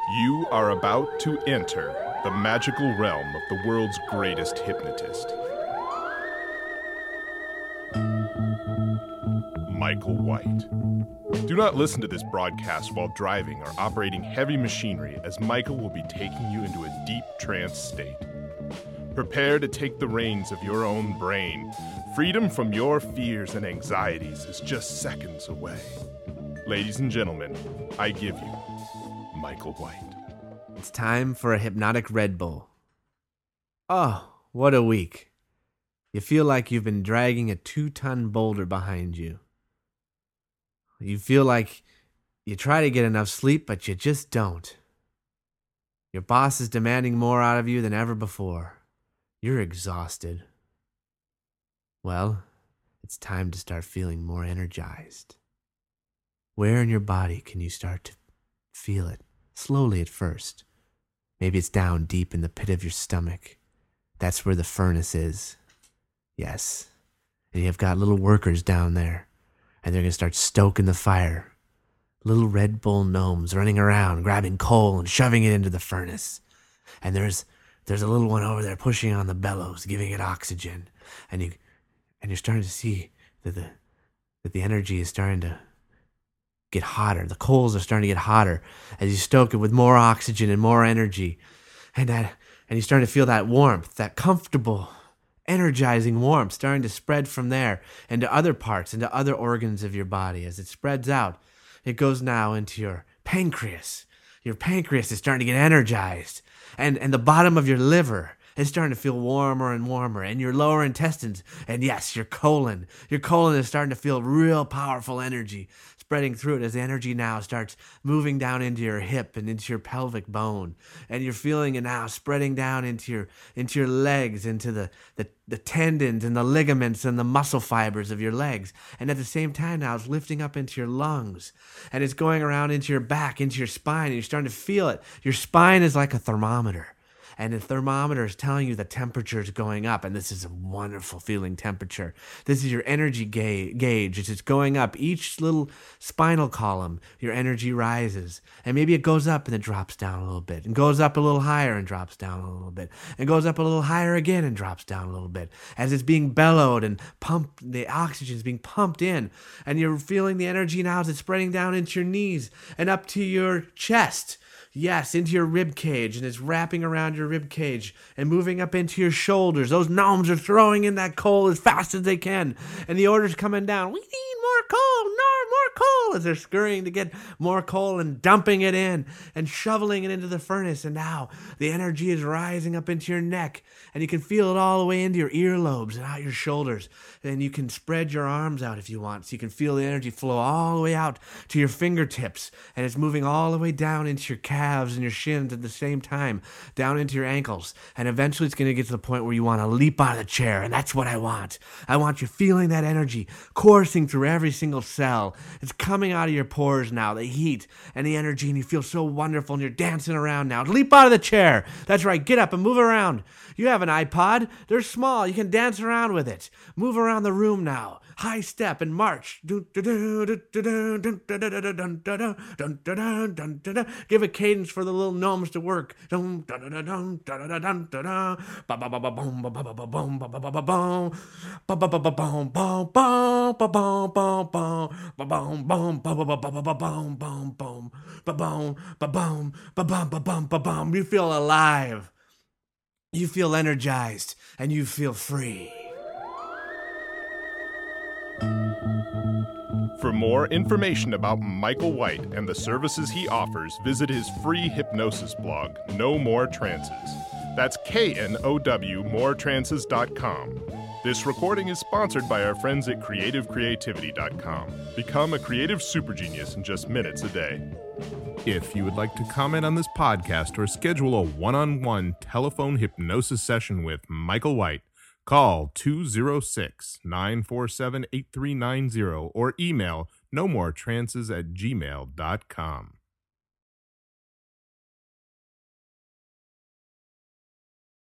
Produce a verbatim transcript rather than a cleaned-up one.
You are about to enter the magical realm of the world's greatest hypnotist, Michael White. Do not listen to this broadcast while driving or operating heavy machinery, as Michael will be taking you into a deep trance state. Prepare to take the reins of your own brain. Freedom from your fears and anxieties is just seconds away. Ladies and gentlemen, I give you Michael White. It's time for a hypnotic Red Bull. Oh, what a week. You feel like you've been dragging a two-ton boulder behind you. You feel like you try to get enough sleep, but you just don't. Your boss is demanding more out of you than ever before. You're exhausted. Well, it's time to start feeling more energized. Where in your body can you start to feel it? Slowly at first. Maybe it's down deep in the pit of your stomach. That's where the furnace is. Yes. And you've got little workers down there. And they're going to start stoking the fire. Little Red Bull gnomes running around, grabbing coal and shoving it into the furnace. And there's there's a little one over there pushing on the bellows, giving it oxygen. And you and you're starting to see that the that the energy is starting to get hotter. The coals are starting to get hotter as you stoke it with more oxygen and more energy. And that and you're starting to feel that warmth, that comfortable, energizing warmth starting to spread from there into other parts, into other organs of your body. As it spreads out, it goes now into your pancreas. Your pancreas is starting to get energized. And, and the bottom of your liver is starting to feel warmer and warmer. And your lower intestines, and yes, your colon. Your colon is starting to feel real powerful energy spreading through it as the energy now starts moving down into your hip and into your pelvic bone. And you're feeling it now spreading down into your into your legs, into the, the, the tendons and the ligaments and the muscle fibers of your legs. And at the same time now, it's lifting up into your lungs. And it's going around into your back, into your spine, and you're starting to feel it. Your spine is like a thermometer. And the thermometer is telling you the temperature is going up. And this is a wonderful feeling temperature. This is your energy ga- gauge. It's just going up. Each little spinal column, your energy rises. And maybe it goes up and it drops down a little bit. And goes up a little higher and drops down a little bit. And goes up a little higher again and drops down a little bit. As it's being bellowed and pumped, the oxygen is being pumped in. And you're feeling the energy now as it's spreading down into your knees and up to your chest. Yes, into your rib cage, and it's wrapping around your rib cage and moving up into your shoulders. Those gnomes are throwing in that coal as fast as they can, and the order's coming down. We need more coal, no more coal, as they're scurrying to get more coal and dumping it in and shoveling it into the furnace. And now the energy is rising up into your neck, and you can feel it all the way into your earlobes and out your shoulders. And you can spread your arms out if you want, so you can feel the energy flow all the way out to your fingertips, and it's moving all the way down into your calves and your shins at the same time, down into your ankles. And eventually it's going to get to the point where you want to leap out of the chair, and that's what I want. I want you feeling that energy coursing through every single cell. It's coming out of your pores now, the heat and the energy, and you feel so wonderful, and you're dancing around now. Leap out of the chair. That's right. Get up and move around. You have an iPod. They're small. You can dance around with it. Move around the room now. High step and march. Give a cadence for the little gnomes to work. You feel alive. You feel energized, and you feel free. For more information about Michael White and the services he offers, visit his free hypnosis blog, No More Trances. That's K N O W more trances dot com. This recording is sponsored by our friends at creative creativity dot com. Become a creative super genius in just minutes a day. If you would like to comment on this podcast or schedule a one-on-one telephone hypnosis session with Michael White, call two oh six, nine four seven, eight three nine zero or email no more trances at gmail dot com.